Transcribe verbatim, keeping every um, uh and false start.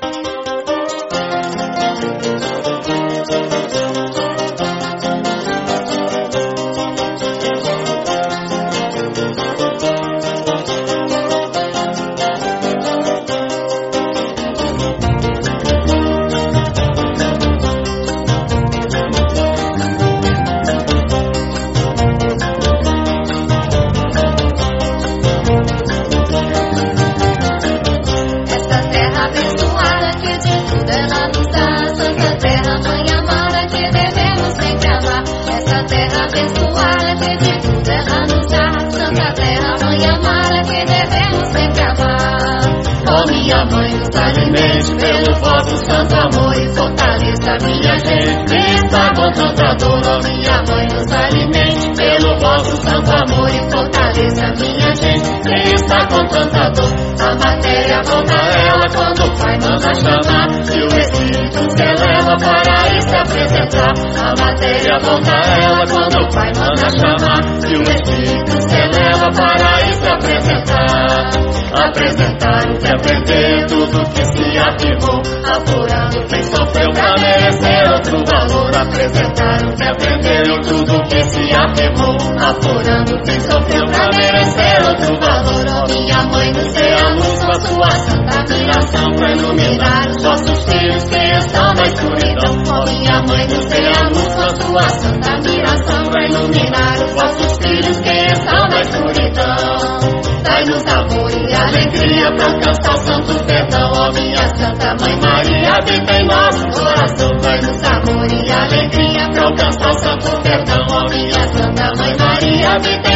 Minha mãe, nos alimente pelo vosso santo amor e fortaleça minha gente que está com tanta dor. Oh, minha mãe, nos alimente pelo vosso santo amor e fortaleça minha gente que está com tanta dor. A matéria volta a ela quando o Pai manda chamar e o Espírito se eleva para se apresentar. A matéria volta a ela quando o Pai manda chamar e o Espírito se eleva para se apresentar. Apresentar o que aprender, tudo que se afirmou, apurando quem sofreu pra merecer outro valor. Apresentar o que aprendeu, tudo que se afirmou, apurando quem sofreu pra merecer outro valor. Oh, minha mãe, nos dê a luz com a sua santa miração pra iluminar os vossos filhos que estão na escuridão. Oh, minha mãe, nos dê a luz com a sua santa miração pra iluminar os vossos filhos que estão na escuridão. Dai-nos amor e alegria pra alcançar o santo perdão. Ó minha Santa Mãe Maria, habita em nosso coração. Dai-nos amor e alegria pra alcançar o santo perdão. Ó minha Santa Mãe Maria, habita em